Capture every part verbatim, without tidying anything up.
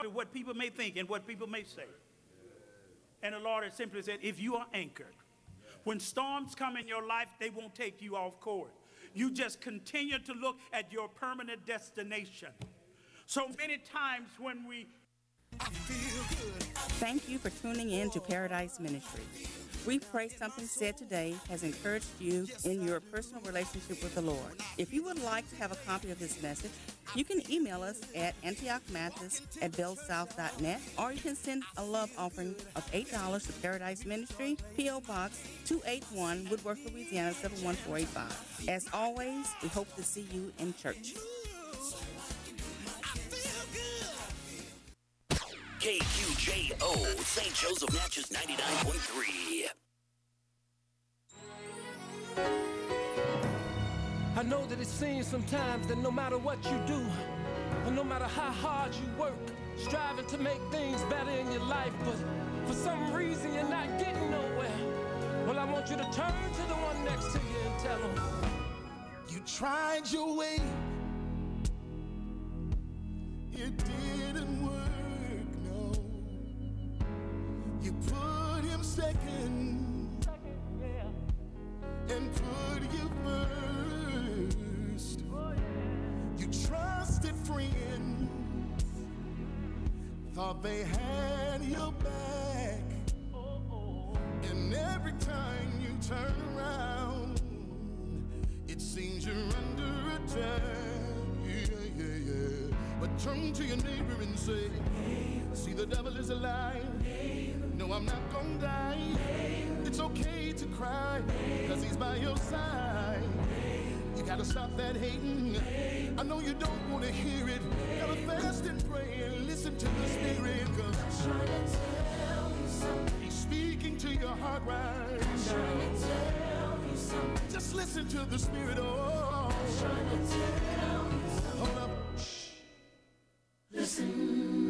what people may think and what people may say. And the Lord has simply said, if you are anchored, when storms come in your life, they won't take you off course. You just continue to look at your permanent destination. So many times when we I feel good. Thank you for tuning in to Paradise Ministry. We pray something said today has encouraged you in your personal relationship with the Lord. If you would like to have a copy of this message, you can email us at antioch mathis at bellsouth dot net, or you can send a love offering of eight dollars to Paradise Ministry, P O. Box two eighty-one, Woodworth, Louisiana seven one four eight five. As always, we hope to see you in church. K Q J O, Saint Joseph Natchez ninety-nine point three. I know that it seems sometimes that no matter what you do, and no matter how hard you work, striving to make things better in your life, but for some reason you're not getting nowhere. Well, I want you to turn to the one next to you and tell him, you tried your way, it didn't work. You put him second and put you first. You trusted friends, thought they had your back. And every time you turn around, it seems you're under attack. Yeah, yeah, yeah. But turn to your neighbor and say, see, the devil is a liar. No, I'm not gonna die. It's okay to cry, cause he's by your side. You gotta stop that hating. I know you don't wanna hear it. Gotta fast and pray and listen to the Spirit, cause I'm trying to tell you something. He's speaking to your heart right now. I'm trying to tell you something. Just listen to the Spirit, oh. I'm trying to tell you something. Hold up. Shh. Listen.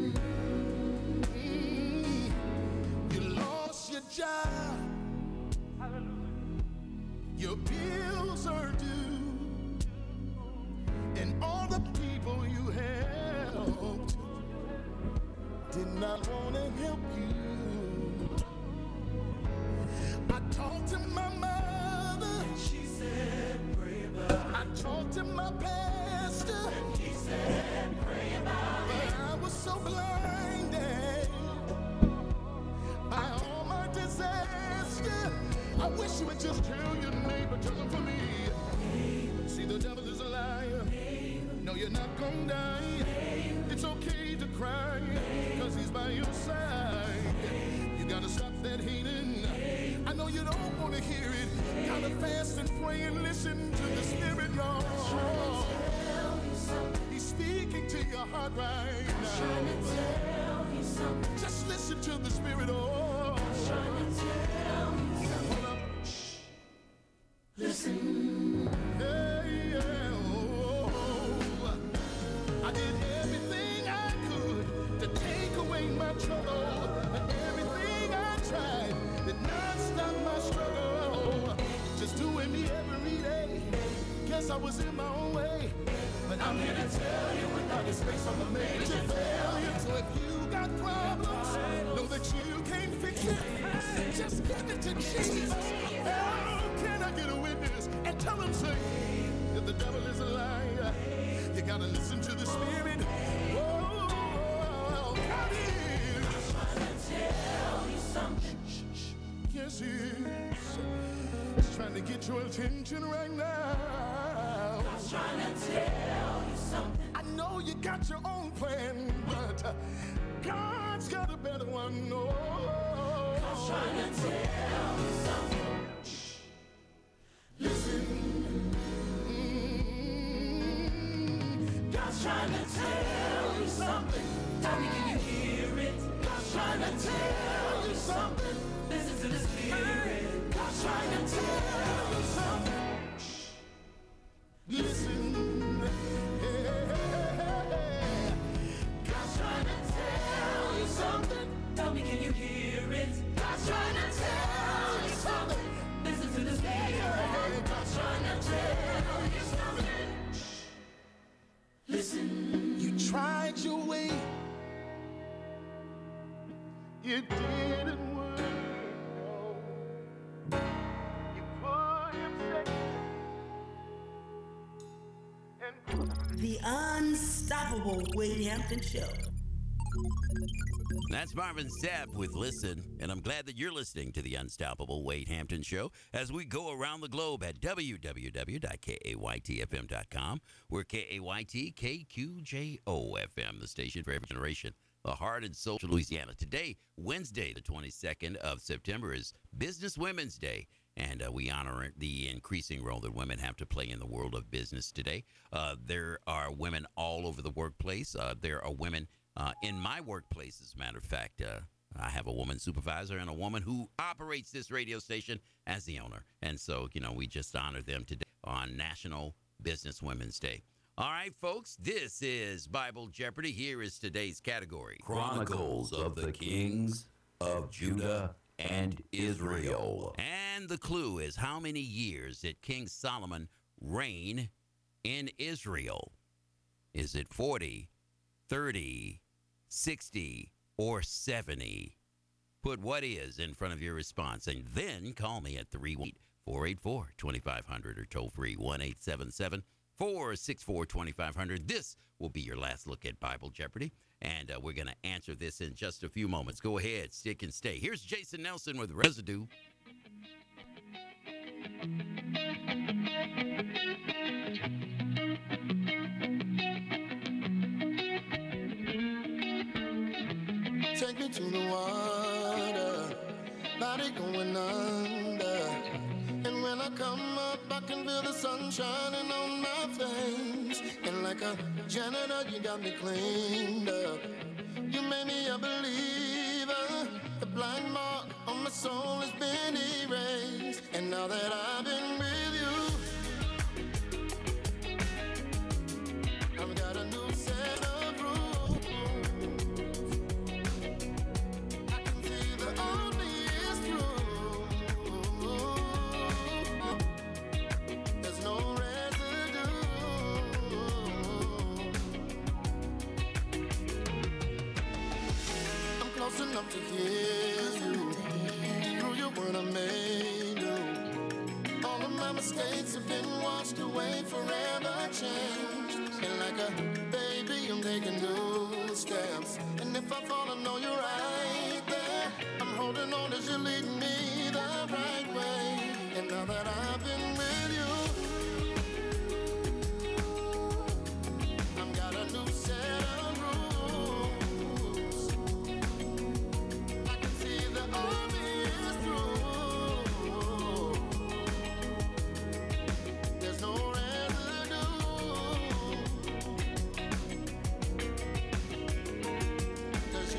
Job. Your bills are due, and all the people you helped did not want to help you. I talked to my mother, and she said, pray about it. I talked to my pastor, and he said, pray about it. But I was so blinded by all my disaster. I wish you would just tell your neighbor, tell him for me. See, the devil is a liar. No, you're not gonna die. It's okay to cry, cause he's by your side. You gotta stop that hating. I know you don't want to hear it. Gotta fast and pray and listen to the Spirit, Lord. He's speaking to your heart right now. Just listen to the Spirit, oh. Hold up. Shh. Listen. Hey, yeah, oh. I did everything I could to take away my trouble, but everything I tried did not stop my struggle. Just doing me every day. Guess I was in my own way. But I'm here to tell you, without His grace, I'm a major failure. So if you got problems, know that you can't fix it. Just give it to Jesus. How can I get a witness and tell him, say, that the devil is a liar? You gotta listen to the Spirit. Oh, God is. I'm trying to tell you something. Shh, shh. Yes, He is. He's trying to get your attention right now. I'm trying to tell you something. I know you got your own plan, but uh, God's got a better one. Oh, I'm trying to tell you something. Shh. Listen. Mm-hmm. God's trying to tell you something. Tell me, can you hear it? God's trying to tell you something. Listen to the Spirit. God's trying to tell you something. Shh. Listen. Hey, hey, hey, hey. God's trying to tell you something. Tell me, can you hear it? God's trying to tell you something. Listen to the Spirit. God's trying to tell you something. Listen. You tried your way, it didn't work. No. You put him second and The Unstoppable Wade Hampton Show. That's Marvin Sapp with Listen, and I'm glad that you're listening to the Unstoppable Wade Hampton Show as we go around the globe at w w w dot k a y t f m dot com. We're K A Y T K Q J O F M, the station for every generation, the heart and soul of Louisiana. Today, Wednesday, the twenty-second of September, is Business Women's Day, and uh, we honor the increasing role that women have to play in the world of business today. Uh, there are women all over the workplace. Uh, there are women Uh, in my workplace, as a matter of fact. uh, I have a woman supervisor and a woman who operates this radio station as the owner. And so, you know, we just honor them today on National Business Women's Day. All right, folks, this is Bible Jeopardy. Here is today's category. Chronicles of the Kings of Judah and Israel. And the clue is, how many years did King Solomon reign in Israel? Is it forty, thirty, sixty, or seventy? Put "what is" in front of your response, and then call me at three one eight, four eight four, two five zero zero or toll free one eight seven seven, four six four, two five zero zero. This will be your last look at Bible Jeopardy, and uh, we're going to answer this in just a few moments. Go ahead, stick and stay. Here's Jason Nelson with Residue. take me to the water, body going under. And when I come up, I can feel the sun shining on my face. And like a janitor, you got me cleaned up. You made me a believer. The black mark on my soul has been erased. And now that I've been with you, I've got a new set of rules. I can see the only is true. There's no residue. I'm close enough to hear you. Through your word I made you. All of my mistakes have been washed away, forever changed. And like a baby, I'm taking new steps. And if I fall, I know you're right there. I'm holding on as you lead me the right way. And now that I've been with you, I've got a new set of rules. I can see the army is through. There's no residue. There's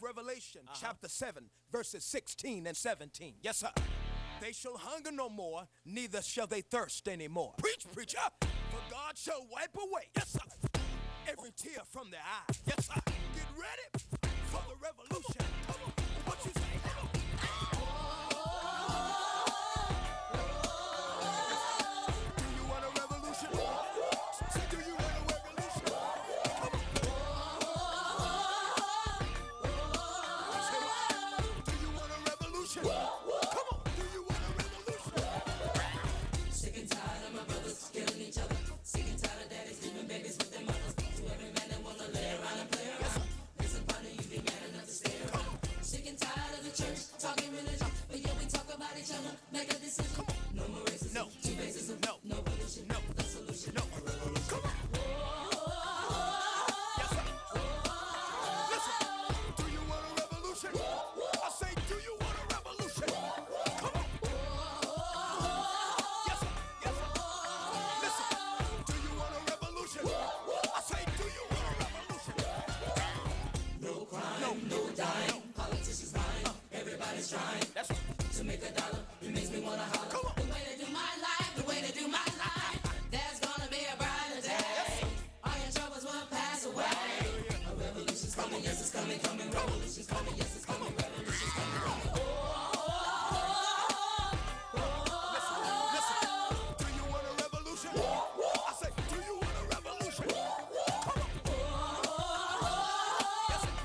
Revelation chapter seven, verses sixteen and seventeen. Yes, sir. They shall hunger no more, neither shall they thirst anymore. Preach, preacher. For God shall wipe away, yes, sir, every tear from their eye. Yes, sir. Get ready for the revolution. Come on. What you say? Come on. Do you want a revolution? Say, do you want a revolution? Come on. Say what? Do you want a revolution? Come on. Do you want a revolution? Sick and tired of my brothers killing each other. Sick and tired of daddies leaving babies with their mothers. To every man that wanna lay around and play around. Raise a partner, you be mad enough to stay around. Sick and tired of the church talking religion, but yet we talk about each other. Make a decision. No more racism. No. Two racism. No. No pollution. No. The solution. No. A revolution. Come on. Yes, sir. Listen. Do you want a revolution? I say, do you want a revolution? Come on. Yes, sir. Yes, sir. Listen. Do you want a revolution? I say, do you want a revolution? No crime. No. No dying. Politicians lying. Everybody's trying That's right. to make a dollar. It makes me wanna holler. Come on. The way to do my life, the way to do my life. There's gonna be a brighter day. All your troubles will pass away. A revolution's coming, yes it's coming, coming. Revolution's coming, yes it's coming. Revolution's coming, coming. Listen. Listen. Do you want a revolution? I say, do you want a revolution? Come on. Yes, sir.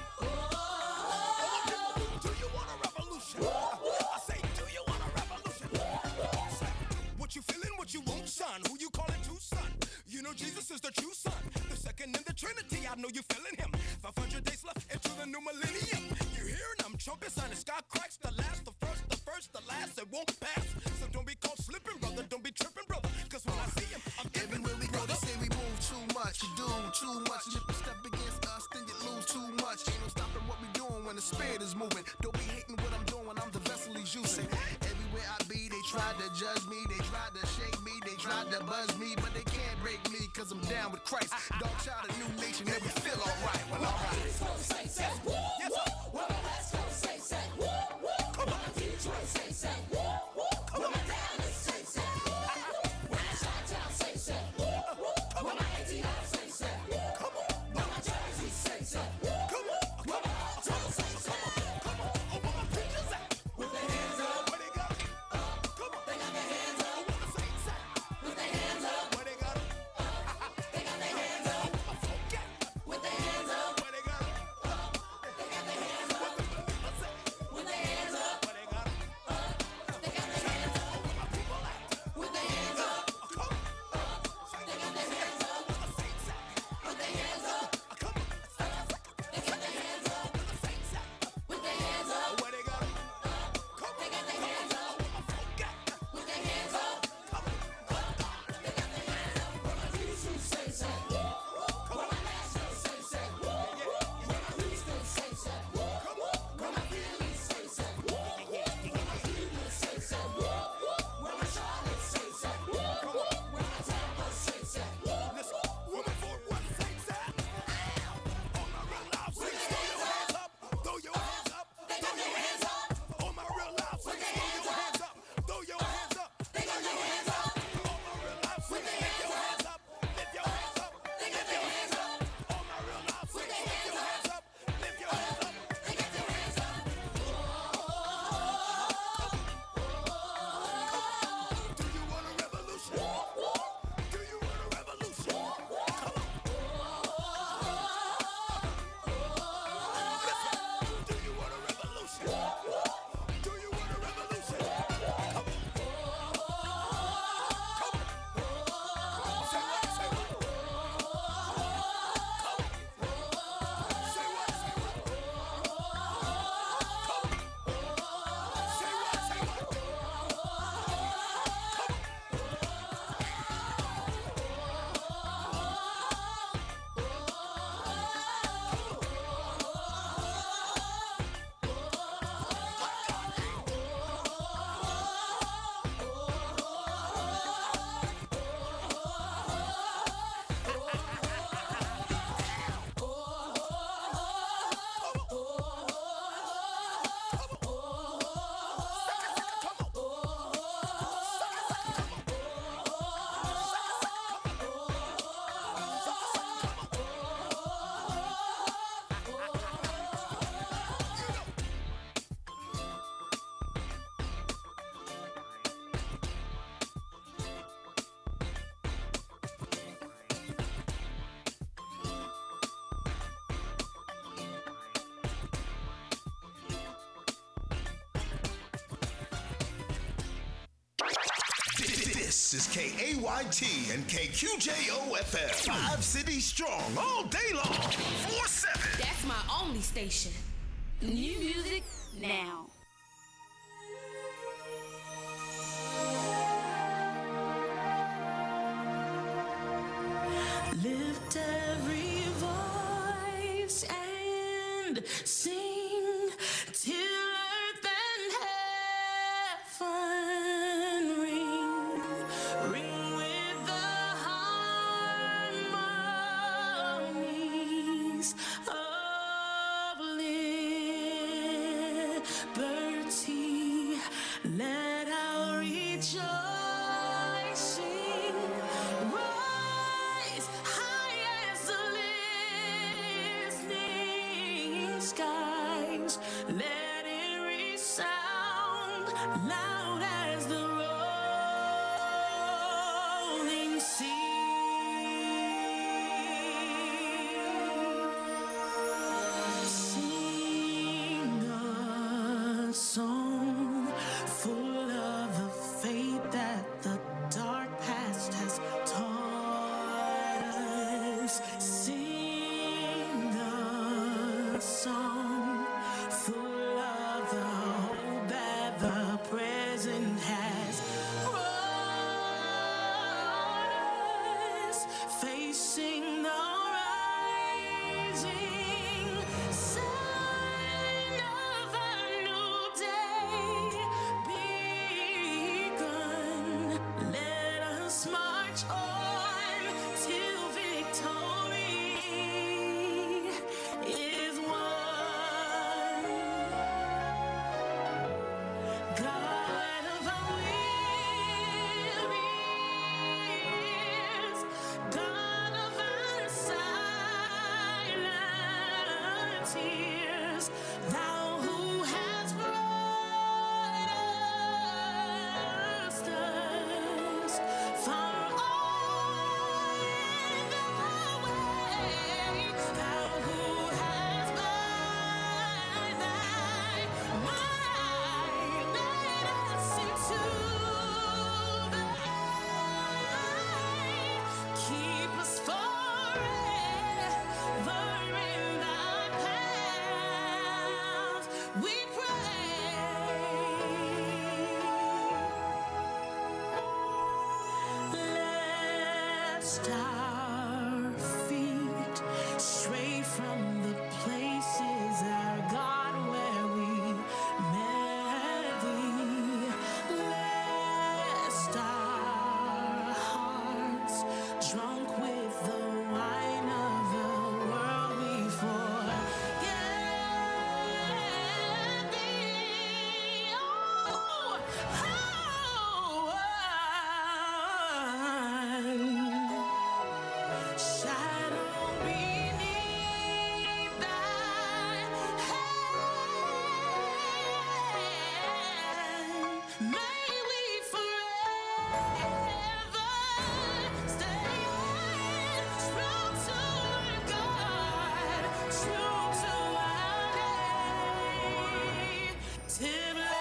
Do you want a revolution? I say, do you want a revolution? Say, what you feeling, what you want, son? Who you calling to, son? You know Jesus is the true son, the second in the Trinity. I know you feeling him. five hundred days left into the new millennium. You hearing them trumpets and the sky cracks. The last, the first, the first, the last. It won't pass. So don't be caught slipping, brother. Don't be tripping, brother. Cause when I see him, I'm giving Everywhere we go, brother. they say we move too much, you do too much. And if you step against us, then you lose too much. Ain't no stopping what we doing when the spirit is moving. Don't be hating what I'm doing, I'm the vessel he's using. Everywhere I be, they tried to judge me, they tried to shake me, they tried to buzz me, but they can't break me, cause I'm down with Christ. Dog child, a new nation, and we feel alright. Well, alright. Yes, sir. Well, my West Coast say, say. Come on. Detroit say, say. Well, my Dallas say, say. Well, my Chi-Town say, say. Well, my A T L say, say. Come on. Well, my Jersey say, say. Come on. Well, my Alto say, say. Come on. Oh, where my preachers at? With their hands up, Where they got it? Come on. they got their hands Oh, up. where the saints at? With their hands up, Where they got it? they got their hands up. I forget. With their hands up, Where they got it? they This is K A Y T and K Q J O F M. Five cities strong all day long. four seven. That's my only station. New music now. Lift every voice and sing till earth and heaven ring. Ring with the harmonies of liberty. Let our rejoicing rise high as the listening skies. Let it resound loud as the rolling sea. Sing a song full of the faith that the dark past has taught us. Sing a song full of the hope that the present has brought us. Facing the rising sun of a new day begun. Let us march on till victory is won. God of our wearies, God of our silent tears, Thou who hast brought us thus far on the way, Thou who hast by Thy might led us into the light. Keep us forever in Thy path, we pray. Lest our feet stray from the places, our God, where we met Thee. Lest our hearts, drunk with the wine of the world, we forget Thee. Oh, oh, shadow beneath Thy hand, may we forever stand true to our God, true to our native land.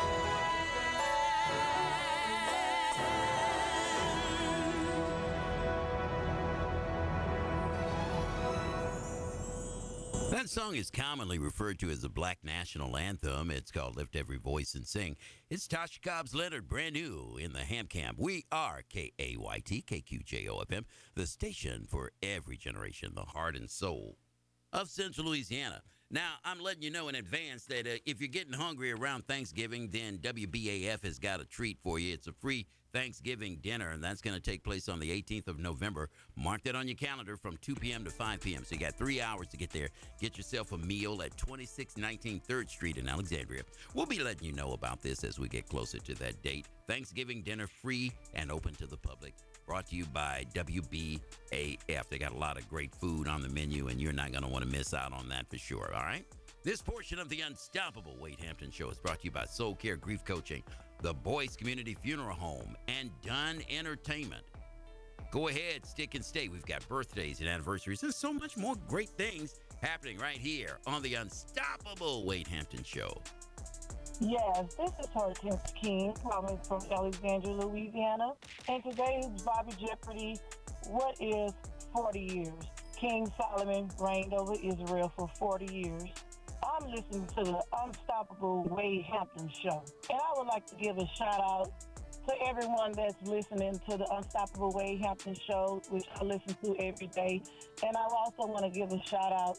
That song is commonly referred to as the Black National Anthem. It's called Lift Every Voice and Sing. It's Tasha Cobbs Leonard, brand new in the Ham Camp. We are K A Y T, K Q J O F M, the station for every generation, the heart and soul of Central Louisiana. Now, I'm letting you know in advance that uh, if you're getting hungry around Thanksgiving, then W B A F has got a treat for you. It's a free Thanksgiving dinner, and that's going to take place on the eighteenth of November. Mark that on your calendar from two p.m. to five p.m. So you got three hours to get there. Get yourself a meal at twenty-six nineteen third Street in Alexandria. We'll be letting you know about this as we get closer to that date. Thanksgiving dinner free and open to the public. Brought to you by W B A F. They got a lot of great food on the menu, and you're not going to want to miss out on that for sure, all right? This portion of the Unstoppable Wade Hampton Show is brought to you by Soul Care Grief Coaching, the Boyce Community Funeral Home, and Dunn Entertainment. Go ahead, stick and stay. We've got birthdays and anniversaries. There's so much more great things happening right here on the Unstoppable Wade Hampton Show. Yes, this is Hortense King calling from Alexandria, Louisiana. And today's Bobby Jeopardy, what is forty years? King Solomon reigned over Israel for forty years. I'm listening to the Unstoppable Wade Hampton Show. And I would like to give a shout out to everyone that's listening to the Unstoppable Wade Hampton Show, which I listen to every day. And I also want to give a shout out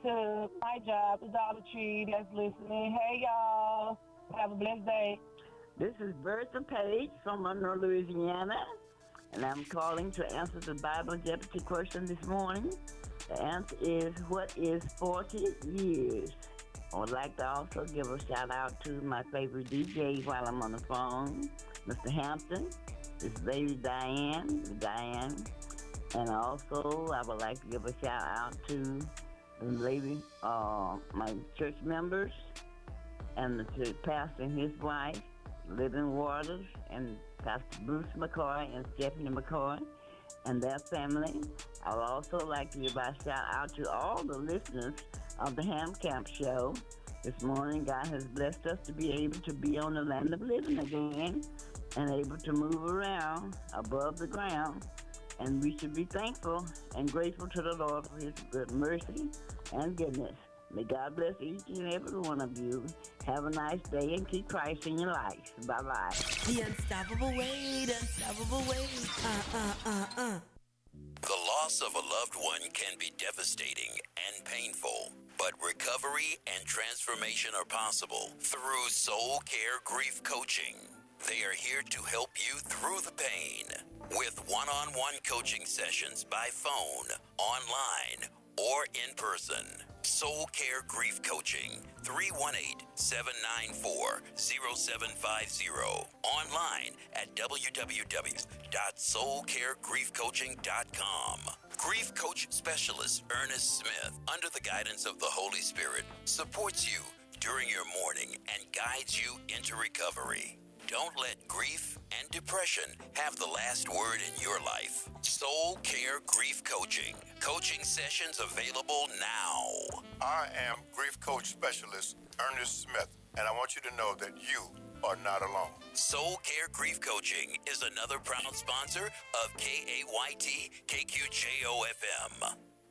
to my job, the Dollar Tree, that's listening. Hey, y'all. Have a blessed day. This is Bertha Page from Monroe, Louisiana, and I'm calling to answer the Bible Jeopardy question this morning. The answer is, what is forty years? I would like to also give a shout out to my favorite D J while I'm on the phone, Mister Hampton. This is Lady Diane, Diane. And also, I would like to give a shout out to the lady, uh, my church members, and the church pastor and his wife, Living Waters, and Pastor Bruce McCoy and Stephanie McCoy, and their family. I would also like to give a shout out to all the listeners of the Ham Camp Show. This morning, God has blessed us to be able to be on the land of living again and able to move around above the ground. And we should be thankful and grateful to the Lord for his good mercy and goodness. May God bless each and every one of you. Have a nice day and keep Christ in your life. Bye-bye. The Unstoppable Wade, Unstoppable Wade. Uh, uh, uh, uh. The loss of a loved one can be devastating and painful, but recovery and transformation are possible through Soul Care Grief Coaching. They are here to help you through the pain with one-on-one coaching sessions by phone, online, or in person. Soul Care Grief Coaching, three one eight, seven nine four, zero seven five zero. Online at w w w dot soul care grief coaching dot com. Grief Coach Specialist Ernest Smith, under the guidance of the Holy Spirit, supports you during your mourning and guides you into recovery. Don't let grief and depression have the last word in your life. Soul Care Grief Coaching. Coaching sessions available now. I am Grief Coach Specialist Ernest Smith, and I want you to know that you are not alone. Soul Care Grief Coaching is another proud sponsor of K A Y T K Q J O F M.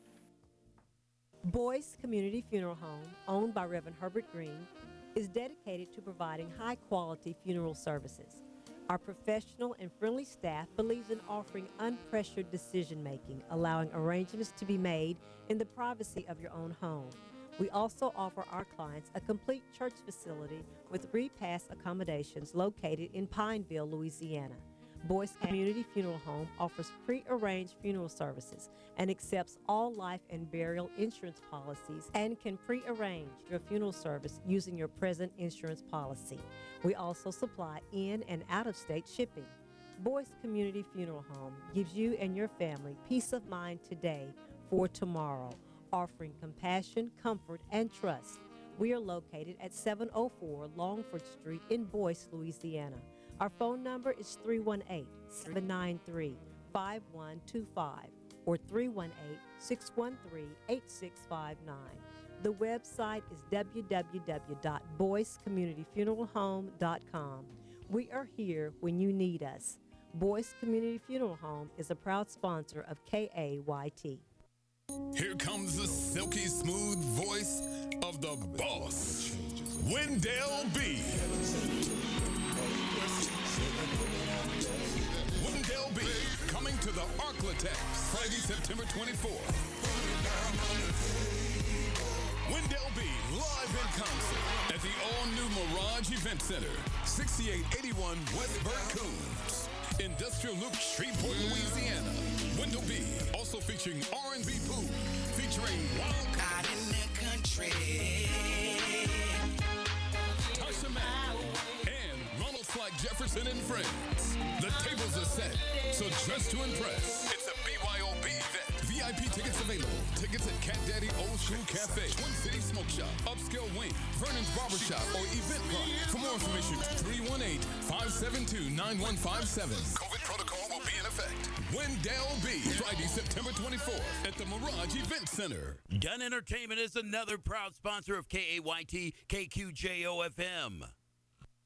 Boyce Community Funeral Home, owned by Reverend Herbert Green, is dedicated to providing high-quality funeral services. Our professional and friendly staff believes in offering unpressured decision-making, allowing arrangements to be made in the privacy of your own home. We also offer our clients a complete church facility with repast accommodations located in Pineville, Louisiana. Boyce Community Funeral Home offers pre-arranged funeral services and accepts all life and burial insurance policies and can pre-arrange your funeral service using your present insurance policy. We also supply in and out-of-state shipping. Boyce Community Funeral Home gives you and your family peace of mind today for tomorrow, offering compassion, comfort, and trust. We are located at seven oh four Longford Street in Boyce, Louisiana. Our phone number is three one eight, seven nine three, five one two five or three one eight, six one three, eight six five nine. The website is w w w dot boyce community funeral home dot com. We are here when you need us. Boyce Community Funeral Home is a proud sponsor of K A Y T. Here comes the silky smooth voice of the boss, Wendell B. Wendell B. coming to the Arklatex Friday, September twenty-fourth. Wendell B. live in concert at the all-new Mirage Event Center, sixty-eight eighty-one West Burt Coombs, Industrial Loop, Shreveport, Louisiana. Wendell B. also featuring R and B Pooh, featuring Wild Out in the country. Tasha Mack and Ronald Slack Jefferson and friends. The tables are set, so dress to impress. It's a B Y O B event. V I P tickets available. Tickets at Cat Daddy Old School Cafe, Twin City Smoke Shop, Upscale Wing, Vernon's Barbershop, or Eventbrite. For more information, three one eight, five seven two, nine one five seven. COVID protocol will be in effect. Wendell B. Friday, September twenty-fourth at the Mirage Event Center. Dunn Entertainment is another proud sponsor of K A Y T K Q J O F M.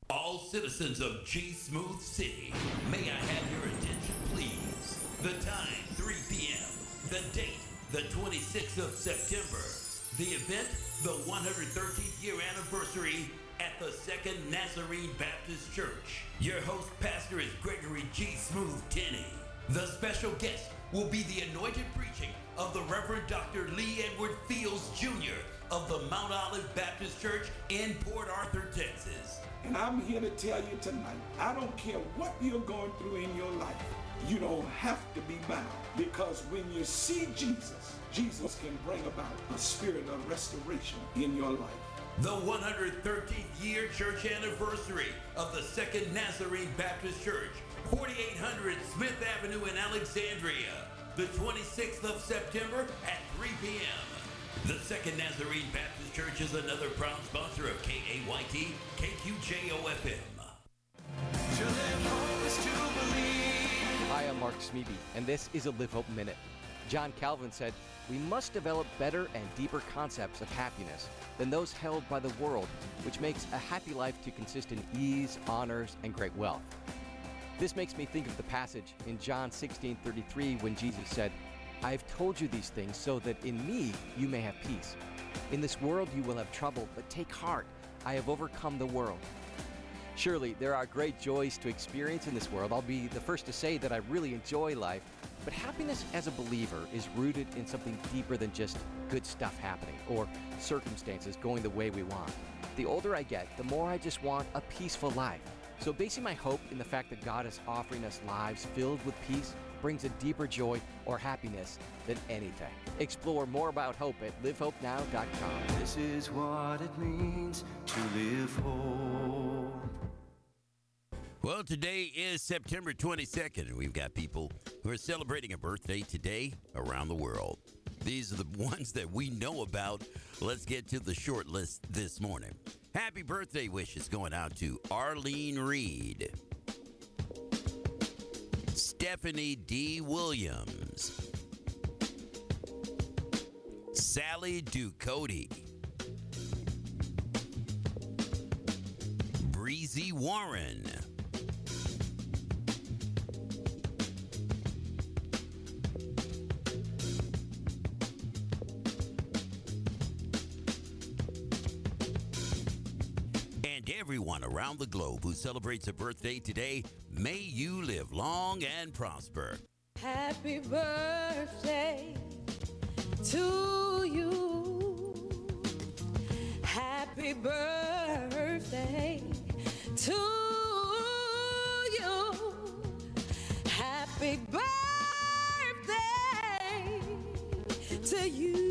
All citizens of G Smooth City, may I have your attention, please? The time, three p.m. The date, the twenty-sixth of September. The event, the one hundred thirteenth year anniversary at the Second Nazarene Baptist Church. Your host pastor is Gregory G. Smooth Tenney. The special guest will be the anointed preaching of the Reverend Doctor Lee Edward Fields Junior of the Mount Olive Baptist Church in Port Arthur, Texas. And I'm here to tell you tonight, I don't care what you're going through in your life, you don't have to be bound, because when you see Jesus, Jesus can bring about a spirit of restoration in your life. The one hundred thirteenth year church anniversary of the Second Nazarene Baptist Church, forty-eight hundred Smith Avenue in Alexandria, the twenty-sixth of September at three p.m. The Second Nazarene Baptist Church is another proud sponsor of K A Y T, K Q J O F M. Hi, I'm Mark Smeby, and this is a Live Hope Minute. John Calvin said, "We must develop better and deeper concepts of happiness than those held by the world, which makes a happy life to consist in ease, honors, and great wealth." This makes me think of the passage in John sixteen thirty-three when Jesus said, "I have told you these things so that in me you may have peace. In this world you will have trouble, but take heart, I have overcome the world." Surely there are great joys to experience in this world. I'll be the first to say that I really enjoy life, but happiness as a believer is rooted in something deeper than just good stuff happening or circumstances going the way we want. The older I get, the more I just want a peaceful life. So basing my hope in the fact that God is offering us lives filled with peace brings a deeper joy or happiness than anything. Explore more about hope at live hope now dot com. This is what it means to live hope. Well, today is September twenty-second, and we've got people who are celebrating a birthday today around the world. These are the ones that we know about. Let's get to the short list this morning. Happy birthday wishes going out to Arlene Reed, Stephanie D. Williams, Sally Ducote, Breezy Warren, and everyone around the globe who celebrates a birthday today. May you live long and prosper. Happy birthday to you. Happy birthday to you. Happy birthday to you.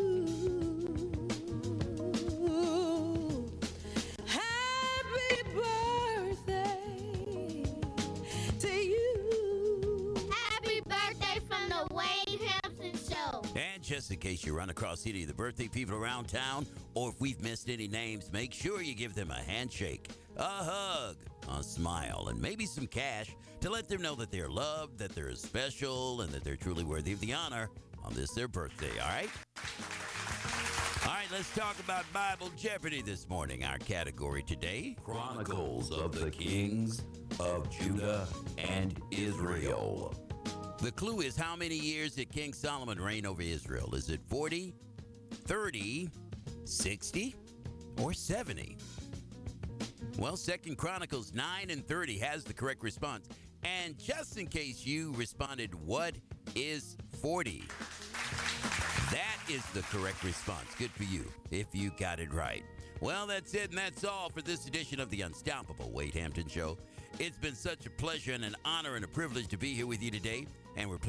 Happy birthday to you. Happy birthday from the Wayne Hampton Show. And just in case you run across any of the birthday people around town, or if we've missed any names, make sure you give them a handshake, a hug, a smile, and maybe some cash to let them know that they're loved, that they're special, and that they're truly worthy of the honor on this their birthday, all right? All right, let's talk about Bible Jeopardy this morning. Our category today, Chronicles of the Kings of Judah and Israel. The clue is, how many years did King Solomon reign over Israel? Is it forty, thirty, sixty, or seventy? Well, Second Chronicles nine and thirty has the correct response. And just in case you responded, what is forty? That is the correct response. Good for you if you got it right. Well, that's it, and that's all for this edition of the Unstoppable Wade Hampton Show. It's been such a pleasure and an honor and a privilege to be here with you today, and we're planning